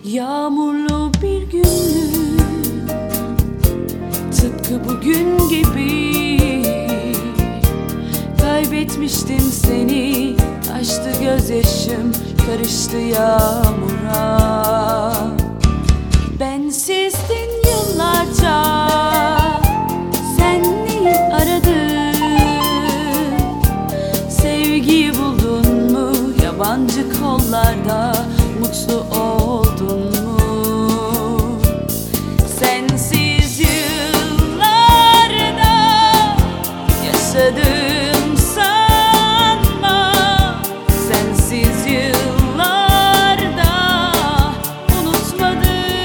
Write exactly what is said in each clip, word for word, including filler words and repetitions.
Yağmurlu bir gündü, tıpkı bugün gibi. Kaybetmiştim seni, taştı gözyaşım, karıştı yağmura. Bensizdin yıllarca, sen neyi aradın? Sevgiyi buldun mu yabancı kollarda? Mutlu oldun mu? Sensiz yıllarda yaşadım sanma. Sensiz yıllarda unutmadım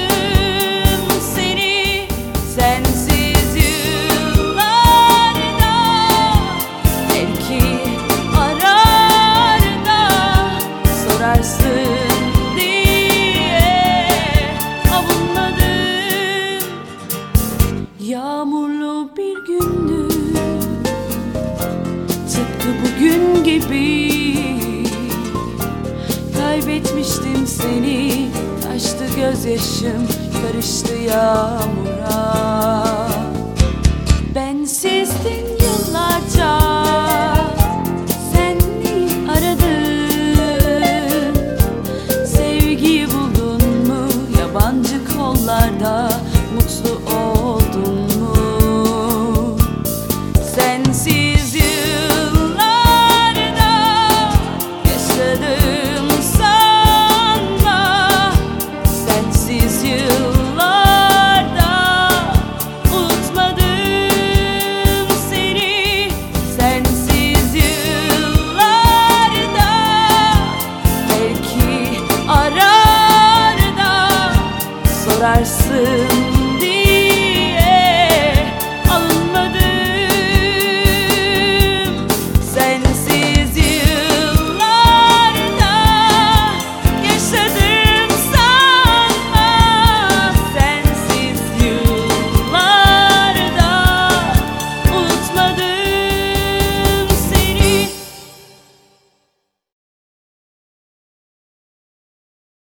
seni. Sensiz yıllarda belki arar da sorarsın Yağmurlu bir gündü, tıpkı bugün gibi. Kaybetmiştim seni, taştı gözyaşım, karıştı yağmura. Bensizdin yıllarca, sen neyi aradın? Sevgiyi buldun mu yabancı kollarda? Mutlu oldun mu? Sensiz yıllarda yaşadım sanma. Sensiz yıllarda unutmadım seni. Sensiz yıllarda belki arar da sorarsın